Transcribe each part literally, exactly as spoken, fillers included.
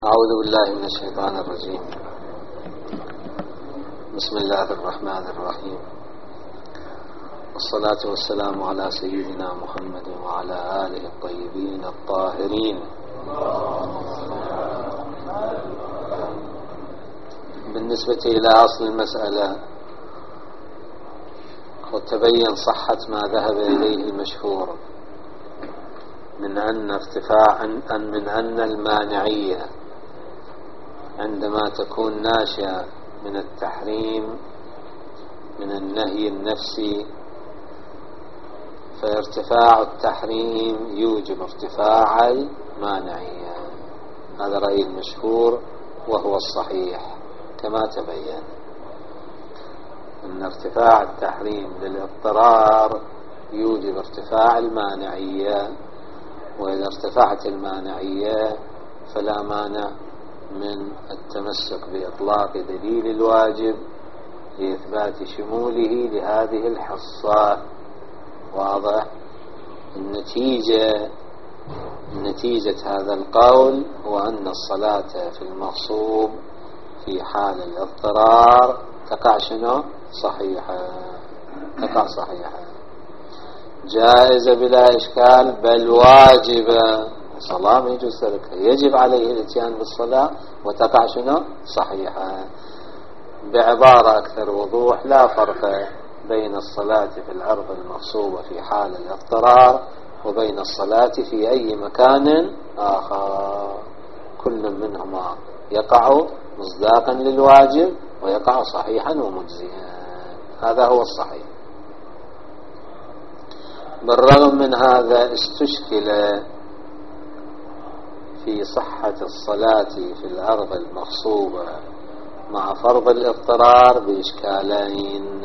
أعوذ بالله من الشيطان الرجيم. بسم الله الرحمن الرحيم، والصلاة والسلام على سيدنا محمد وعلى آله الطيبين الطاهرين. بالنسبة إلى أصل المسألة، وتبين صحة ما ذهب إليه المشهور من أن ارتفاع أن من أن المانعية عندما تكون ناشئة من التحريم من النهي النفسي، فارتفاع التحريم يوجب ارتفاع المانعية. هذا رأي المشهور وهو الصحيح كما تبين، أن ارتفاع التحريم للاضطرار يوجب ارتفاع المانعية، وإذا ارتفعت المانعية فلا مانع من التمسك بإطلاق دليل الواجب لإثبات شموله لهذه الحصة. واضح؟ النتيجة نتيجة هذا القول هو أن الصلاة في المغصوب في حال الاضطرار تقع شنو؟ صحيحة، تقع صحيحة جائزة بلا إشكال، بل واجبة. الصلاة ما يجوز تركها، يجب عليه الاتيان بالصلاة وتقع شنو؟ صحيحة. بعبارة أكثر وضوح، لا فرق بين الصلاة في الأرض المغصوبة في حال الاضطرار وبين الصلاة في أي مكان آخر، كل منهما يقع مصداقا للواجب ويقع صحيحا ومجزيا. هذا هو الصحيح. بالرغم من هذا استشكل في صحة الصلاة في الأرض المغصوبة مع فرض الاضطرار بإشكالين.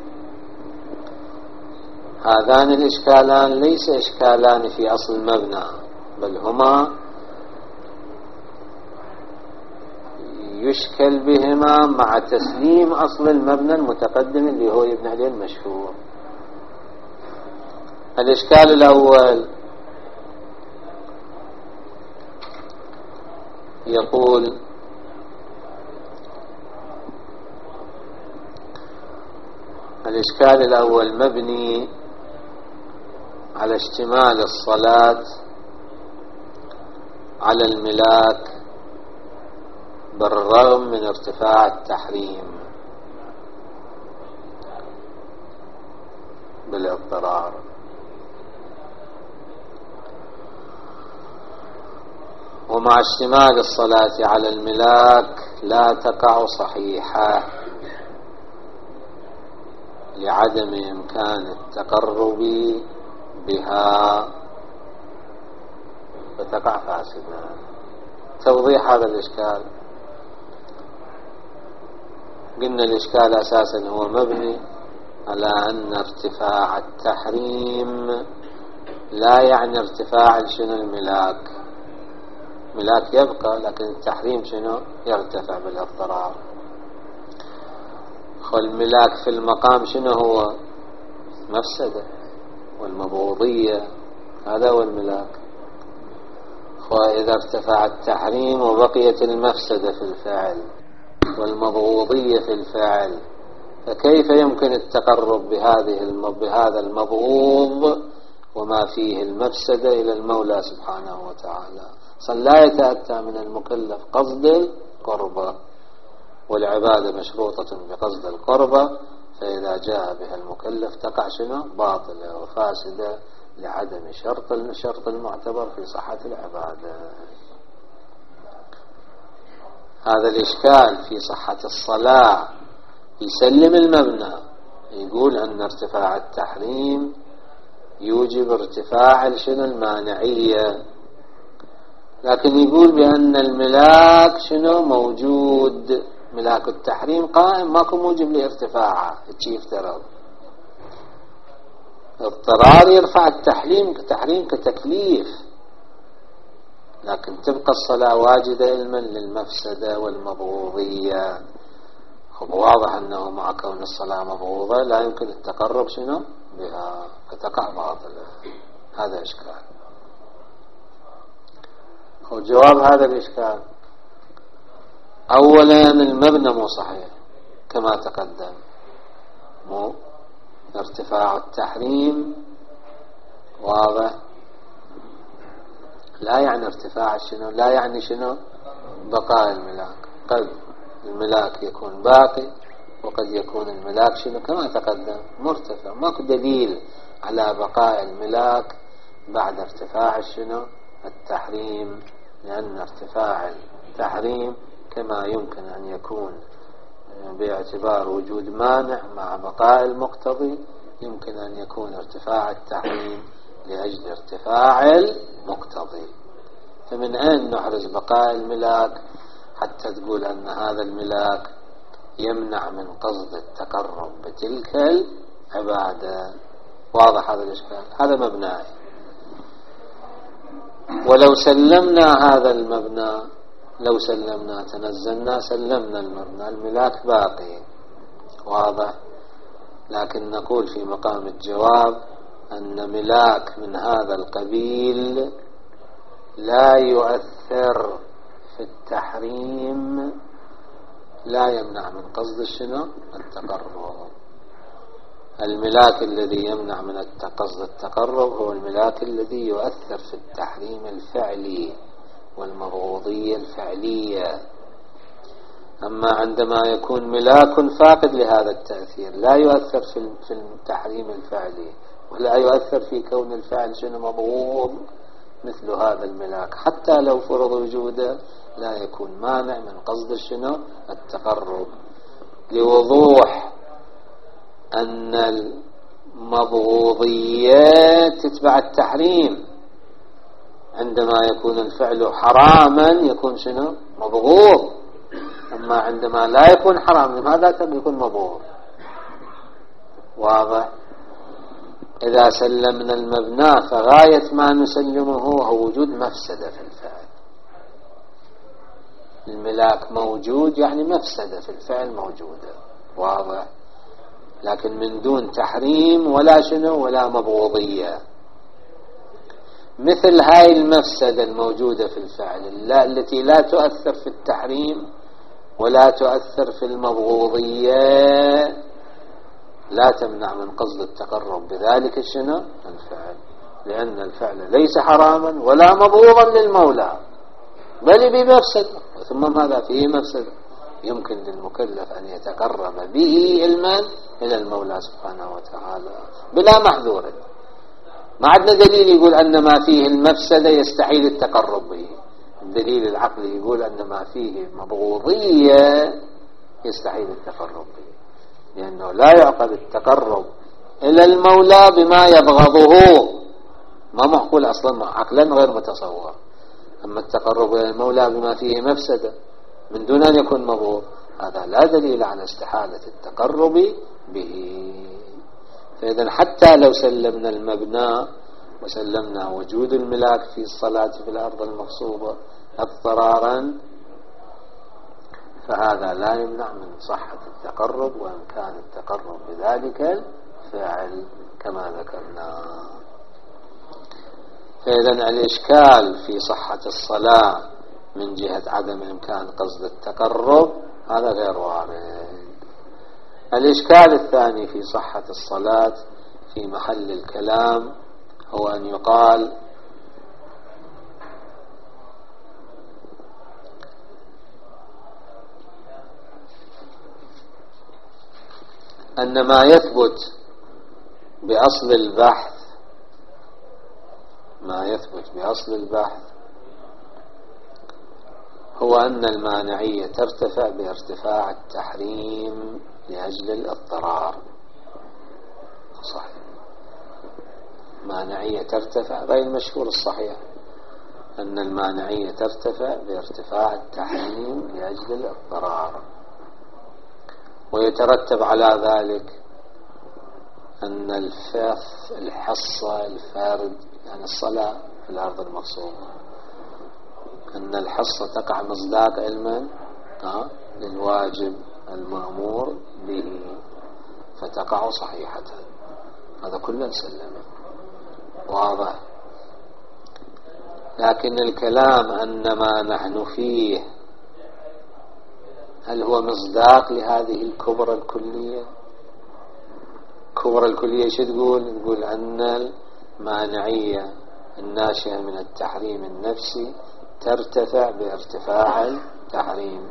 هذان الإشكالان ليس إشكالان في أصل المبنى، بل هما يشكل بهما مع تسليم أصل المبنى المتقدم اللي هو يبنى عليه المشهور. الإشكال الأول يقول: الإشكال الأول مبني على اشتمال الصلاة على الملاك بالرغم من ارتفاع التحريم بالاضطرار. ومع اشتمال الصلاة على الملاك لا تقع صحيحة لعدم إمكان التقرب بها، فتقع فاسدة. توضيح هذا الإشكال: قلنا الإشكال أساسا هو مبني على أن ارتفاع التحريم لا يعني ارتفاع شنو الملاك. ملاك يبقى، لكن التحريم شنو؟ يرتفع بالاضطرار. والملاك في المقام شنو هو؟ مفسدة والمبغوضية، هذا هو الملاك. وإذا ارتفع التحريم وبقيت المفسدة في الفعل والمبغوضية في الفعل، فكيف يمكن التقرب بهذه بهذا المبغوض وما فيه المفسدة إلى المولى سبحانه وتعالى؟ لا يتأتى من المكلف قصد القربة، والعبادة مشروطة بقصد القربة، فإذا جاء بها المكلف تقع شنو؟ باطلة وفاسدة لعدم شرط الشرط المعتبر في صحة العبادة. هذا الإشكال في صحة الصلاة يسلم المبنى، يقول أن ارتفاع التحريم يوجب ارتفاع شنو؟ المانعية، لكن يقول بأن الملاك شنو؟ موجود، ملاك التحريم قائم، ماكو موجب لارتفاعه. الشيء افترض اضطرار يرفع التحريم كتحريم كتكليف، لكن تبقى الصلاة واجدة علما للمفسدة والمبغوضية. واضح أنه مع كون الصلاة مبغوضة لا يمكن التقرب شنو؟ بها، فتقع باطلة. هذا إشكال. وجواب هذا الإشكال أولا المبنى مو صحيح كما تقدم، مو ارتفاع التحريم واضح، لا يعني ارتفاع شنو، لا يعني شنو بقاء الملاك. قد الملاك يكون باقي وقد يكون الملاك شنو كما تقدم مرتفع. ماكو دليل على بقاء الملاك بعد ارتفاع شنو التحريم، لأن ارتفاع التحريم كما يمكن أن يكون باعتبار وجود مانع مع بقاء المقتضي، يمكن أن يكون ارتفاع التحريم لأجل ارتفاع المقتضي. فمن أين نحرز بقاء الملاك حتى تقول أن هذا الملاك يمنع من قصد التقرب بتلك العبادة؟ واضح هذا الإشكال، هذا مبناه. ولو سلمنا هذا المبنى، لو سلمنا تنزلنا سلمنا المبنى، الملاك باقي واضح، لكن نقول في مقام الجواب أن ملاك من هذا القبيل لا يؤثر في التحريم، لا يمنع من قصد الشنو التقرب. الملاك الذي يمنع من قصد التقرب هو الملاك الذي يؤثر في التحريم الفعلي والمبغوضية الفعلية. أما عندما يكون ملاك فاقد لهذا التأثير، لا يؤثر في التحريم الفعلي ولا يؤثر في كون الفعل شنو مبغوض، مثل هذا الملاك حتى لو فرض وجوده لا يكون مانع من قصد شنو التقرب، لوضوح أن المبغوضية تتبع التحريم. عندما يكون الفعل حراما يكون شنو مبغوض، أما عندما لا يكون حراما لماذا يكون مبغوض؟ واضح. إذا سلمنا المبنى فغاية ما نسلمه هو وجود مفسدة في الفعل. الملاك موجود يعني مفسدة في الفعل موجودة، واضح، لكن من دون تحريم ولا شنو ولا مبغوضية. مثل هاي المفسدة الموجودة في الفعل التي لا تؤثر في التحريم ولا تؤثر في المبغوضية لا تمنع من قصد التقرب بذلك شنو الفعل، لأن الفعل ليس حراما ولا مبغوضا للمولى بل بمفسدة، ثم ماذا فيه مفسدة يمكن للمكلف أن يتقرب به علما إلى المولى سبحانه وتعالى بلا محذور. ما عندنا دليل يقول أن ما فيه المفسدة يستحيل التقرب به، الدليل العقلي يقول أن ما فيه مبغوضية يستحيل التقرب به، لأنه لا يعقل التقرب إلى المولى بما يبغضه، ما معقول أصلا عقلا غير متصور. أما التقرب إلى المولى بما فيه مفسدة من دون أن يكون مبغوض هذا لا دليل على استحالة التقرب به. فإذا حتى لو سلمنا المبنى وسلمنا وجود الملاك في الصلاة في الأرض المغصوبة اضطرارا فهذا لا يمنع من صحة التقرب وإمكان التقرب بذلك الفعل كما ذكرنا. فإذا الإشكال في صحة الصلاة من جهة عدم إمكان قصد التقرب هذا غير وارد. الإشكال الثاني في صحة الصلاة في محل الكلام هو أن يقال أن ما يثبت بأصل البحث ما يثبت بأصل البحث هو أن المانعية ترتفع بارتفاع التحريم لأجل الاضطرار. صحيح، مانعية ترتفع غير المشهور الصحيح أن المانعية ترتفع بارتفاع التحريم لأجل الاضطرار، ويترتب على ذلك أن الفث الحصة الفارد يعني الصلاة في الأرض المغصوبة أن الحصة تقع مصداق علما للواجب المأمور به فتقع صحيحة، هذا كله نسلمه واضح. لكن الكلام أن ما نحن فيه هو مصداق لهذه الكبرى الكلية. الكبرى الكلية شو تقول؟ تقول أن المانعية الناشئة من التحريم النفسي ترتفع بارتفاع التحريم،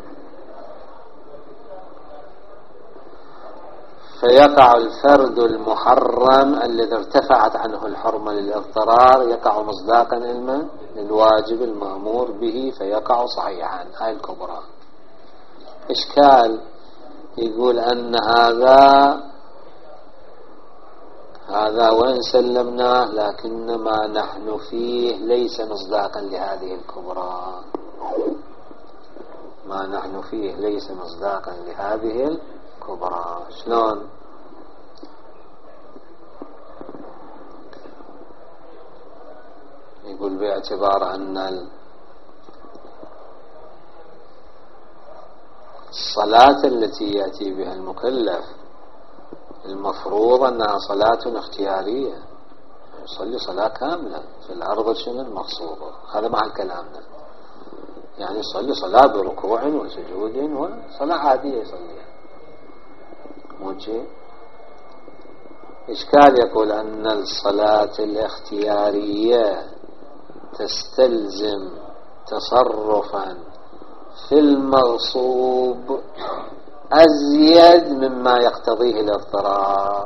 فيقع الفرد المحرم الذي ارتفعت عنه الحرمة للاضطرار يقع مصداقا علما للواجب المأمور به فيقع صحيحا. هاي الكبرى. إشكال يقول أن هذا هذا وإن سلمناه لكن ما نحن فيه ليس مصداقا لهذه الكبرى. ما نحن فيه ليس مصداقا لهذه الكبرى. شلون؟ يقول باعتبار أن الصلاة التي يأتي بها المكلف المفروض أنها صلاة اختيارية، يصلي صلاة كاملة في الأرض شنو المقصودة. هذا مع كلامنا، يعني يصلي صلاة بركوع وسجود وصلاة عادية يصليها موجه. إشكال يقول أن الصلاة الاختيارية تستلزم تصرفا في المغصوب أزيد مما يقتضيه الاضطرار،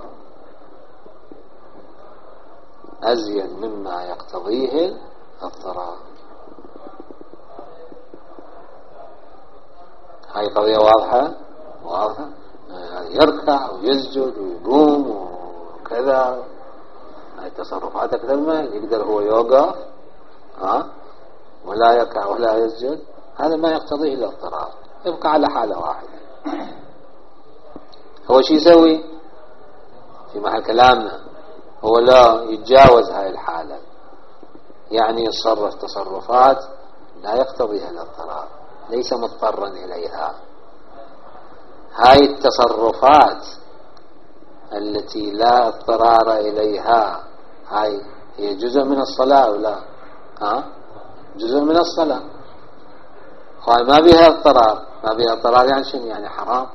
أزيد مما يقتضيه الاضطرار. هاي قضية واضحة واضحة. يركع ويسجد ويقوم وكذا، هاي تصرفات أكثر ما يقدر هو يوقف ها ولا يركع ولا يسجد، هذا ما يقتضيه الاضطرار، يبقى على حالة واحدة. هو شو يسوي في محل كلامنا؟ هو لا يتجاوز هاي الحالة، يعني يتصرف تصرفات لا يقتضيها الاضطرار، ليس مضطرا إليها. هاي التصرفات التي لا اضطرار إليها هاي هي جزء من الصلاة ولا ها؟ جزء من الصلاة. هاي ما بها اضطرار، ما بها اضطرار يعني شنو؟ يعني حرام.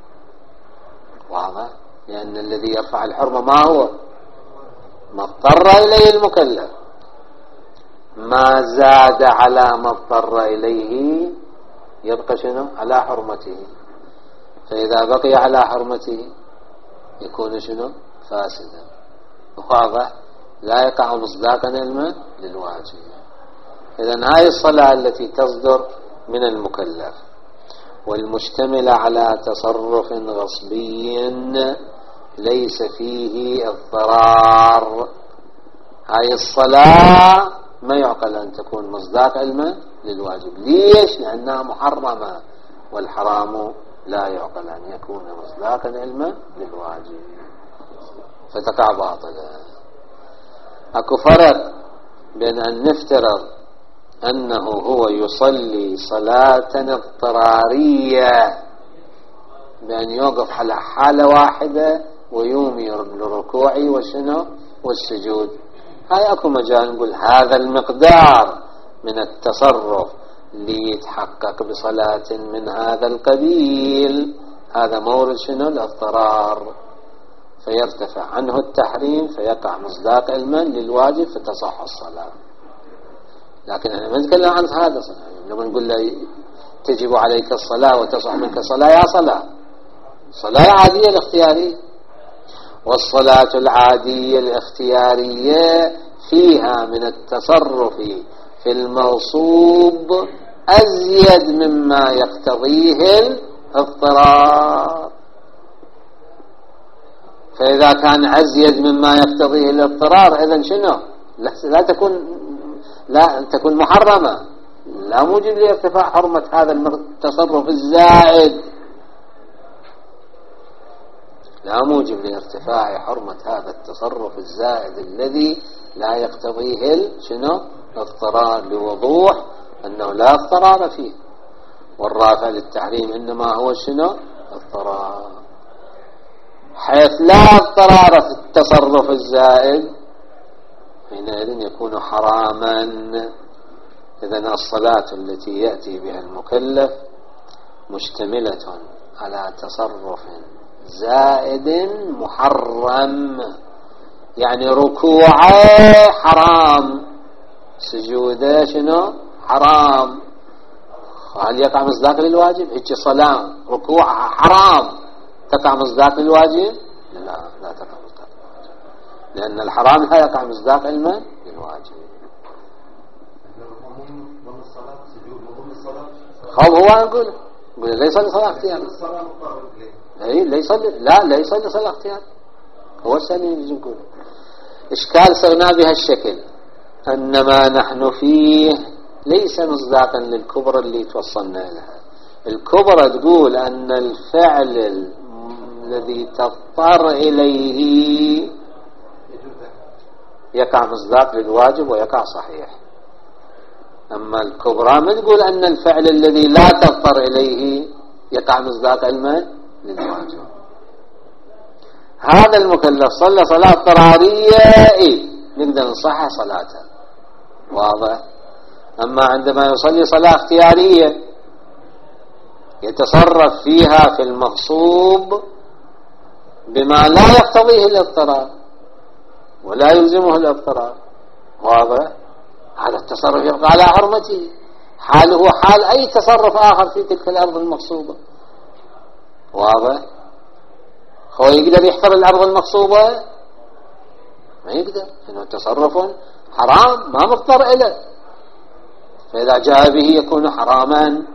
واضح؟ لأن الذي يرفع الحرمة ما هو؟ ما اضطر إليه المكلف. ما زاد على ما اضطر إليه يبقى شنو؟ على حرمته. فإذا بقي على حرمته يكون شنو؟ فاسدا. واضح؟ لا يقع مصداقا علما للواجب. إذن هاي الصلاة التي تصدر من المكلف والمشتملة على تصرف غصبي ليس فيه اضطرار، هاي الصلاة ما يعقل أن تكون مصداق علما للواجب. ليش؟ لأنها محرمة، والحرام لا يعقل أن يكون مصداقا علما للواجب، فتقع باطلا. أكو فرق بين أن نفترض أنه هو يصلي صلاة اضطرارية بأن يوقف على حالة واحدة ويومي للركوع وشنو والسجود. هاي أكو مجال نقول هذا المقدار من التصرف ليتحقق بصلاة من هذا القبيل، هذا مورد شنو؟ الاضطرار، فيرتفع عنه التحريم فيقع مصداق علما للواجب فتصح الصلاة. لكن احنا ما نتكلم عن هذا. لما نقول له تجب عليك الصلاة وتصح منك الصلاة، يا صلاة صلاة عادية الاختيارية، والصلاة العادية الاختيارية فيها من التصرف في المغصوب أزيد مما يقتضيه الاضطرار. فإذا كان أزيد مما يقتضيه الاضطرار إذن شنو؟ لا تكون لا تكون محرمة، لا موجب لارتفاع حرمة هذا التصرف الزائد، لا موجب لارتفاع حرمة هذا التصرف الزائد الذي لا يقتضيه شنو؟ اضطرار، لوضوح أنه لا اضطرار فيه، والرافع للتحريم إنما هو شنو؟ اضطرار، حيث لا اضطرار في التصرف الزائد حينئذ يكون حراما. إذن الصلاة التي يأتي بها المكلف مشتملة على تصرف زائد محرم، يعني ركوعه حرام، سجوده شنو حرام. هل يقع مصداق للواجب؟ هيك صلاة ركوعها حرام تقع مصداق للواجب؟ لا، لا تقع مصداق للواجب، لأن الحرام لا يقع مصداق علما للواجب. خب هو نقول نقول لا يصلي صلاة اختيار، اي لا يصلي، لا لا يصلي صلاة اختيار. هو الثاني يجي نقول إشكال صرنا بهالشكل أن ما نحن فيه ليس مصداقا للكبرى اللي توصلنا لها. الكبرى تقول أن الفعل الذي تضطر إليه يقع مصداق للواجب ويقع صحيح. أما الكبرى ما تقول أن الفعل الذي لا تضطر إليه يقع مصداق علما للواجب. هذا المكلف صلى صلاة اضطرارية إيه نقدر نصحح صلاته، واضح. أما عندما يصلي صلاة اختيارية يتصرف فيها في المغصوب بما لا يقتضيه الاضطرار ولا يلزمه الاضطرار، واضح. هذا التصرف يبقى على حرمته، حاله حال أي تصرف آخر في تلك الأرض المغصوبة، واضح. هو يقدر يحتر الأرض المغصوبة؟ ما يقدر، لأنه تصرف حرام ما مضطر إليه، فإذا جاء به يكون حراما.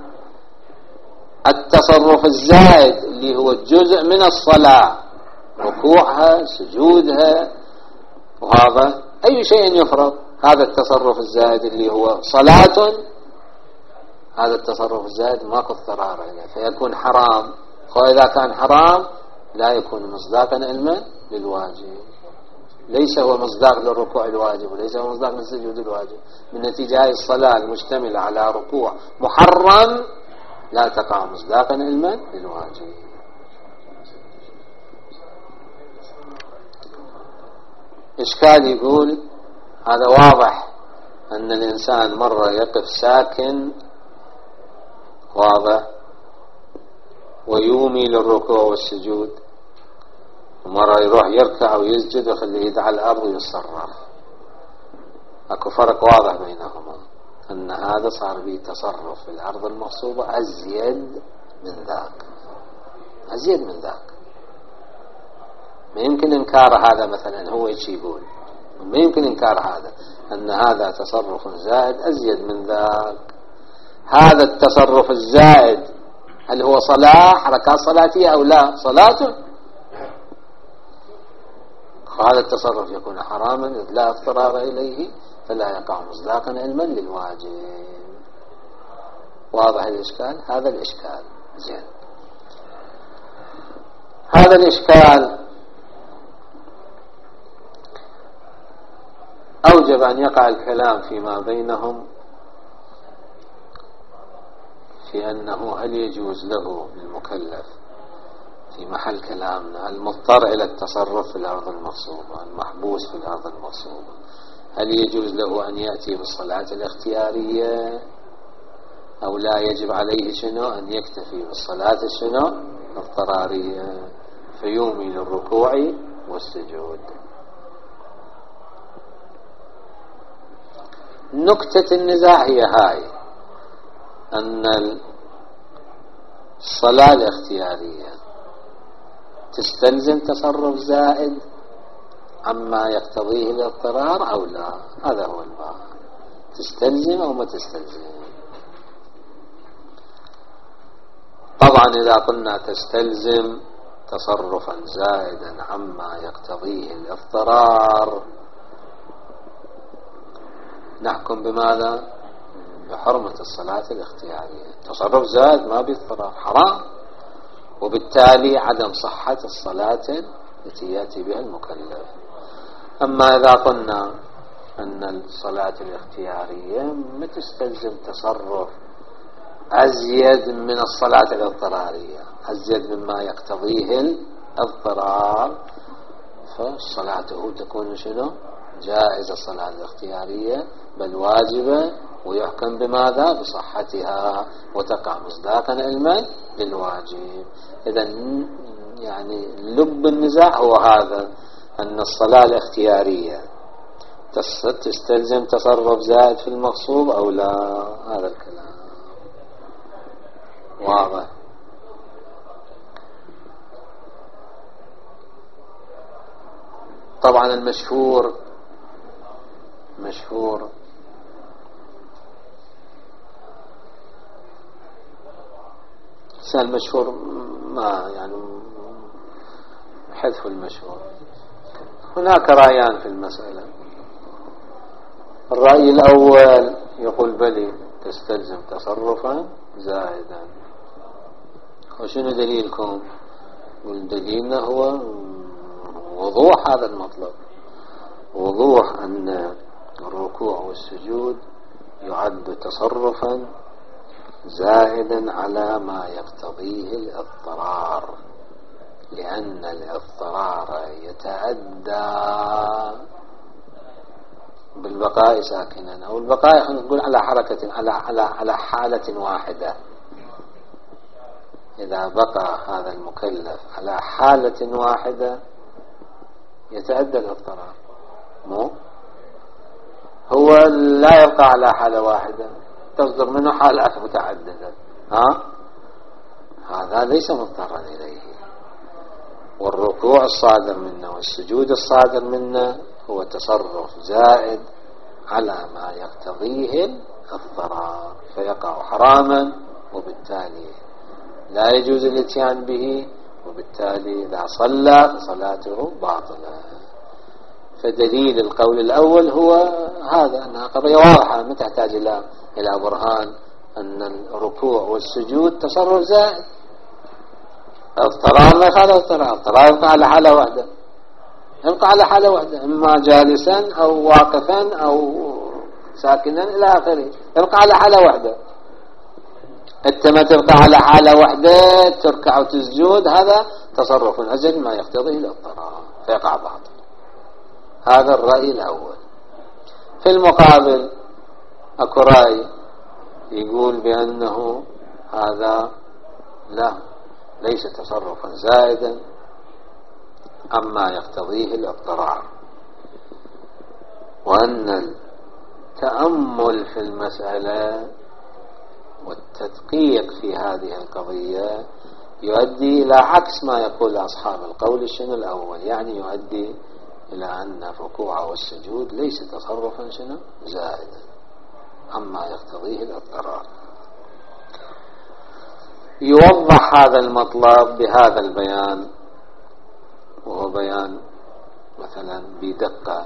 التصرف الزائد اللي هو جزء من الصلاة، ركوعها سجودها، وهذا أي شيء يفرض، هذا التصرف الزائد اللي هو صلاة، هذا التصرف الزائد ماكو اضطرار عليه فيكون حرام. وإذا كان حرام لا يكون مصداقا علما للواجب، ليس هو مصداق للركوع الواجب وليس هو مصداق للسجود الواجب. من نتيجة هذه الصلاة المشتملة على ركوع محرم لا تقع مصداقا علما للواجب. إشكال يقول هذا واضح أن الإنسان مرة يقف ساكن، واضح، ويومي للركوع والسجود، ومرة يروح يركع ويسجد ويخلي يد على الأرض ويصرف. أكو فرق واضح بينهما، أن هذا صار به تصرف في الأرض المغصوبة أزيد من ذاك، أزيد من ذاك. ما يمكن إنكار هذا، مثلا هو ايش يقول، ما يمكن إنكار هذا، أن هذا تصرف زائد أزيد من ذاك. هذا التصرف الزائد هل هو صلاة حركات صلاتية أو لا؟ صلاة. هذا التصرف يكون حراما إذ لا اضطرار إليه فلا يقع مصداقا علما للواجب. واضح الإشكال؟ هذا الإشكال زين. هذا الإشكال أوجب أن يقع الكلام فيما بينهم في أنه هل يجوز له المكلف في محل كلامنا المضطر إلى التصرف في الأرض المغصوبة، المحبوس في الأرض المغصوبة، هل يجوز له أن يأتي بالصلاة الاختيارية أو لا يجب عليه شنو أن يكتفي بالصلاة الشنو الاضطرارية فيومي للركوع والسجود. نكتة النزاع هي هاي، أن الصلاة الاختيارية تستلزم تصرف زائد عما يقتضيه الاضطرار أو لا. هذا هو الباب، تستلزم أو ما تستلزم. طبعا إذا قلنا تستلزم تصرفا زائدا عما يقتضيه الاضطرار نحكم بماذا؟ بحرمة الصلاة الاختيارية. تصرف زائد ما باضطرار حرام، وبالتالي عدم صحة الصلاة التي يأتي بها المكلف. أما إذا قلنا أن الصلاة الاختيارية ما تستلزم تصرف أزيد من الصلاة الاضطرارية، أزيد مما يقتضيه الاضطرار، فصلاته تكون شنو؟ جائزة الصلاة الاختيارية، بل واجبة ويحكم بماذا؟ بصحتها، وتقع مصداقا علما للواجب. إذا يعني لب النزاع هو هذا، أن الصلاة الاختيارية تستلزم تصرف زائد في المغصوب أو لا. هذا الكلام واضح. طبعا المشهور مشهور المشهور ما يعني حذف المشهور. هناك رأيان في المسألة. الرأي الأول يقول بلي تستلزم تصرفا زائدا. وشنو دليلكم؟ دليلنا هو وضوح هذا المطلب، وضوح أن الركوع والسجود يعد تصرفا زائدا على ما يقتضيه الاضطرار، لأن الاضطرار يتأدى بالبقاء ساكنا، أو البقاء نقول على حركة على على على حالة واحدة. إذا بقى هذا المكلف على حالة واحدة يتأدى الاضطرار. مو هو لا يبقى على حالة واحدة، تصدر منه حالات متعددة. ها هذا ليس مضطرا إليه. والركوع الصادر منه والسجود الصادر منه هو تصرف زائد على ما يقتضيه الاضطرار، فيقع حراما، وبالتالي لا يجوز الاتيان به، وبالتالي إذا صلى صلاته باطلة. فدليل القول الأول هو هذا، أنها قضية واضحة ما تحتاج إلى إلى برهان، أن الركوع والسجود تصرف زائد. اضطرار لا يخالف اضطرار، اضطرار يبقى على حالة واحدة، يبقى على حالة واحدة، إما جالسا أو واقفا أو ساكنا إلى آخره، يبقى على حالة واحدة. أنت ما تبقى على حالة واحدة تركع وتسجد، هذا تصرف أزل ما يقتضيه الاضطرار فيقع باطل. هذا الرأي الأول. في المقابل أكو رأي يقول بأنه هذا لا ليس تصرفا زائدا عما يقتضيه الاضطرار، وأن التأمل في المسألة والتدقيق في هذه القضية يؤدي إلى عكس ما يقول أصحاب القول الشنو الأول، يعني يؤدي إلى أن الركوع والسجود ليس تصرفا شنو زائدا عما يقتضيه الاضطرار. يوضح هذا المطلب بهذا البيان، وهو بيان مثلا بدقة.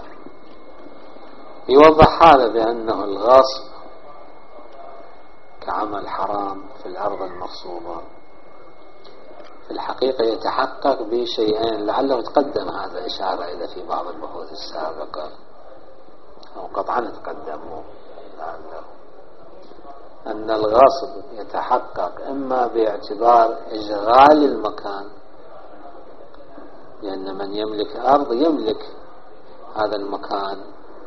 يوضح هذا بأنه الغصب كعمل حرام في الأرض المغصوبة في الحقيقة يتحقق بشيئين، لعله تقدم هذا إشارة إلى في بعض البحوث السابقة، أو قطعا تقدموا لعله، أن الغصب يتحقق إما باعتبار إشغال المكان، لأن من يملك أرض يملك هذا المكان،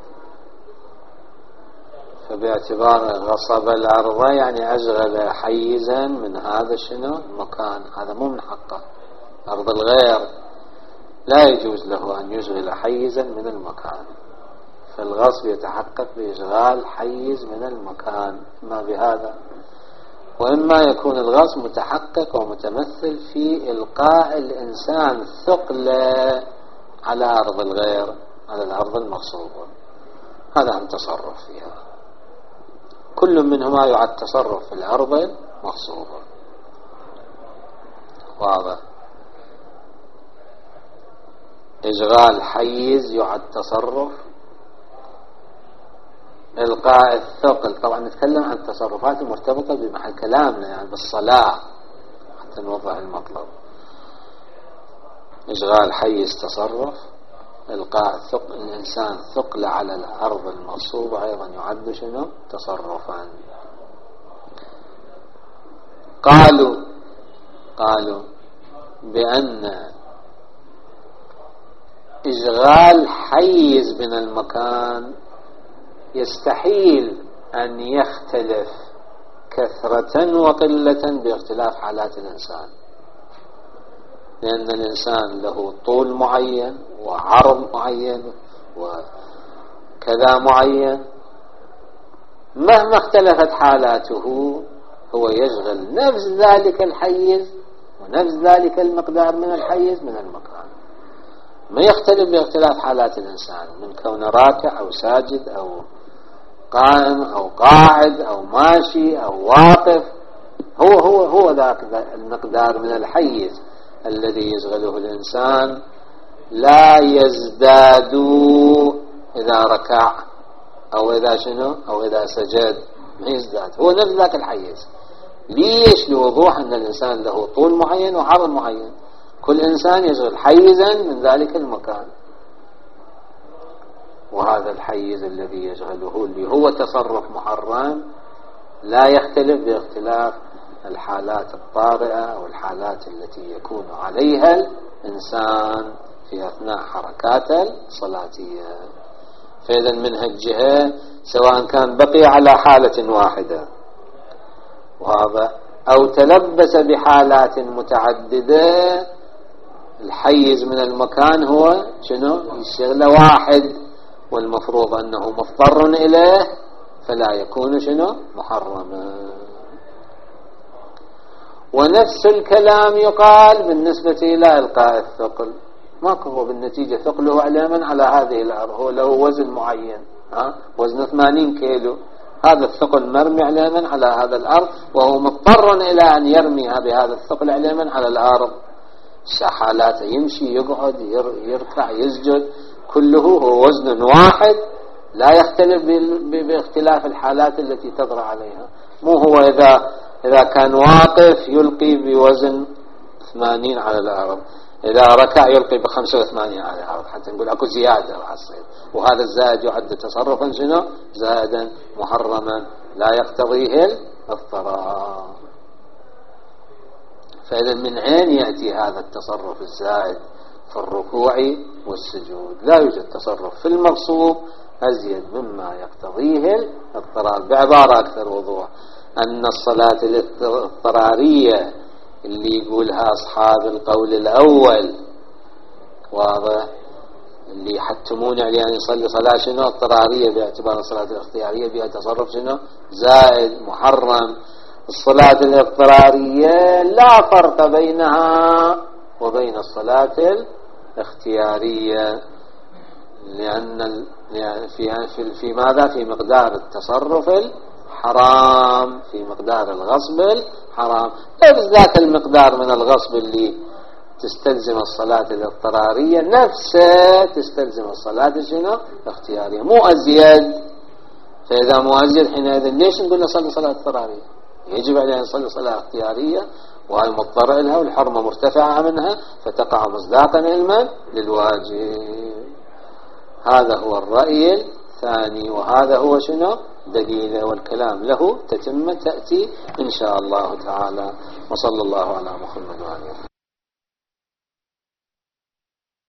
فباعتبار غصب الأرض يعني أشغل حيزا من هذا شنو المكان، هذا مو من حقه. أرض الغير لا يجوز له أن يشغل حيزا من المكان، فالغصب يتحقق بإشغال حيز من المكان، إما بهذا، وإما يكون الغصب متحقق ومتمثل في إلقاء الإنسان ثقله على أرض الغير، على الأرض المغصوبة، هذا عن تصرف فيها. كل منهما يعد تصرف في الأرض المغصوبة. واضح؟ إشغال حيز يعد تصرف، إلقاء الثقل، طبعا نتكلم عن التصرفات المرتبطة بمحل كلامنا يعني بالصلاة حتى نوضح المطلب. إشغال حيز تصرف، إلقاء ثقل الإنسان ثقل على الأرض المغصوبة أيضا يعد شنو تصرفا. قالوا قالوا بأن إشغال حيز من المكان يستحيل أن يختلف كثرة وقلة باختلاف حالات الإنسان، لأن الإنسان له طول معين وعرض معين وكذا معين، مهما اختلفت حالاته هو يشغل نفس ذلك الحيز ونفس ذلك المقدار من الحيز من المكان، ما يختلف باختلاف حالات الإنسان من كون راكع أو ساجد أو قائم أو قاعد أو ماشي أو واقف، هو هو هو ذاك المقدار من الحيز الذي يشغله الإنسان، لا يزداد إذا ركع أو إذا شنو أو إذا سجد، ما يزداد، هو نفس ذاك الحيز. ليش؟ لوضوح أن الإنسان له طول معين وعرض معين، كل إنسان يشغل حيزا من ذلك المكان، وهذا الحيز الذي يشغله اللي هو تصرف محرم لا يختلف باختلاف الحالات الطارئة أو الحالات التي يكون عليها الإنسان في أثناء حركاته الصلاتية. فإذا من هالجهة سواء كان بقي على حالة واحدة وهذا أو تلبس بحالات متعددة، الحيز من المكان هو شنو؟ الشغلة واحد، والمفروض أنه مضطر إليه فلا يكون شنو؟ محرما. ونفس الكلام يقال بالنسبة إلى إلقاء الثقل، ماكو هو بالنتيجة ثقله علما على هذه الأرض، هو له وزن معين، ها وزن ثمانين كيلو، هذا الثقل مرمي علما على هذا الأرض وهو مضطر إلى أن يرميها بهذا الثقل علما على الأرض، حالاته يمشي يقعد يركع يسجد كله هو وزن واحد لا يختلف باختلاف الحالات التي تطرأ عليها. مو هو إذا إذا كان واقف يلقي بوزن ثمانين على الأرض، إذا ركع يلقي بخمسة وثمانين على الأرض، حتى نقول أكو زيادة راح تصير، وهذا الزائد يعد تصرفا شنو؟ زائدا محرما لا يقتضيه الاضطرار. فإذا من أين يأتي هذا التصرف الزائد في الركوع والسجود؟ لا يوجد تصرف في المغصوب أزيد مما يقتضيه الاضطرار. بعبارة أكثر وضوح، أن الصلاة الاضطرارية اللي يقولها أصحاب القول الأول واضح، اللي يحتمون عليه أن يصلي صلاة شنو اضطرارية باعتبار الصلاة الاختيارية بها تصرف شنو زائد محرم، الصلاة الاضطرارية لا فرق بينها وبين الصلاة الاختيارية، لأن في في ماذا؟ في مقدار التصرف الحرام، في مقدار الغصب الحرام، نفس ذاك المقدار من الغصب اللي تستلزم الصلاة الاضطرارية نفسها تستلزم الصلاة شنو الاختيارية، مو أزيد. فإذا مو أزيد حينئذ ليش نقول نصلي صلاة اضطرارية؟ يجب علينا نصلي صلاة اختيارية وهي مضطر لها والحرمة مرتفعة منها فتقع مصداقا علما للواجب. هذا هو الرأي الثاني، وهذا هو شنو دليله، والكلام له تتم تأتي إن شاء الله تعالى. وصلى الله على محمد وعلى آله.